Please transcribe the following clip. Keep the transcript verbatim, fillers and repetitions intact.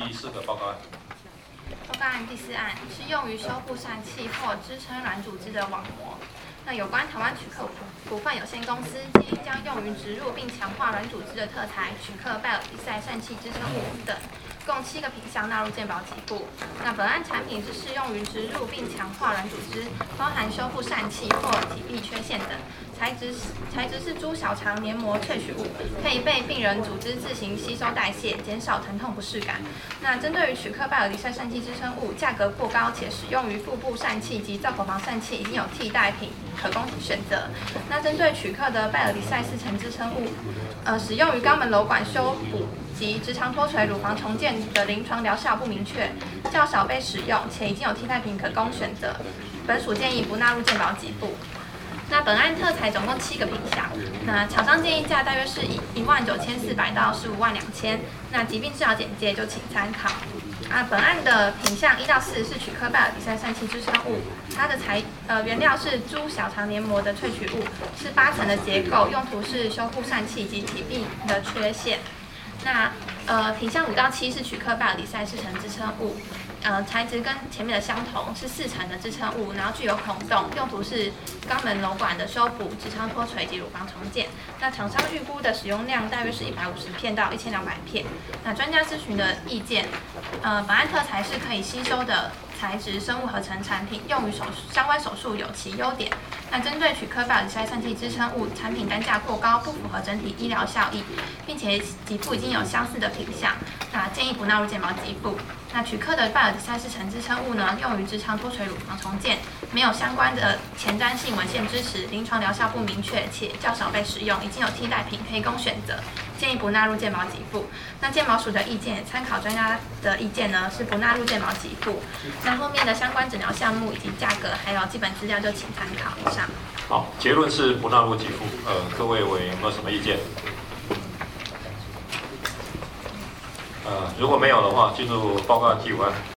第四个报告案。 报告案第四案是用于修复疝气或支撑软组织的网膜。那有关台湾曲克股份有限公司建议将用于植入并强化软组织的特材曲克拜尔比赛疝气支撑物等，共七个品项纳入健保给付。那本案产品是适用于植入并强化软组织，包含修复疝气或体壁缺陷等。材质材质是猪小肠黏膜萃取物，可以被病人组织自行吸收代谢，减少疼痛不适感。那针对于曲克拜尔迪赛疝气支撑物价格过高且使用于腹部疝气及造口房疝气，已经有替代品可供选择。那针对曲克的拜尔迪赛四层支撑物，呃，使用于肛门瘘管修补及直肠脱垂、乳房重建的临床疗效不明确，较少被使用，且已经有替代品可供选择。本署建议不纳入健保给付。那本案特材总共七个品项，那厂商建议价大约是一一万九千四百到十五万两千。那疾病治疗简介就请参考。啊，本案的品项一到四是曲克拜尔迪赛疝气支撑物，它的材呃原料是猪小肠黏膜的萃取物，是八层的结构，用途是修复疝气及体壁的缺陷。那呃品项五到七是曲克拜尔迪赛四层支撑物。呃，材质跟前面的相同，是四层的支撑物，然后具有孔洞，用途是肛门瘘管的修补、直肠脱垂及乳房重建。那厂商预估的使用量大约是一百五十片到一千两百片。那专家咨询的意见，呃，本案特材是可以吸收的材质生物合成产品，用于手相关手术有其优点。那针对曲克拜尔迪赛疝气支撑物，产品单价过高，不符合整体医疗效益，并且给付已经有相似的品项，那建议不纳入健保给付。那曲克的拜尔迪赛四层支撑物呢，用于直肠脱垂、乳房重建，没有相关的前瞻性文献支持，临床疗效不明确，且较少被使用，已经有替代品可以供选择，建议不纳入健保给付。那健保署的意见，参考专家的意见呢，是不纳入健保给付。那后面的相关诊疗项目以及价格，还有基本资料就请参考以上。 好，结论是不纳入给付。呃，各位委员有没有什么意见？呃，如果没有的话，进入报告案第五案。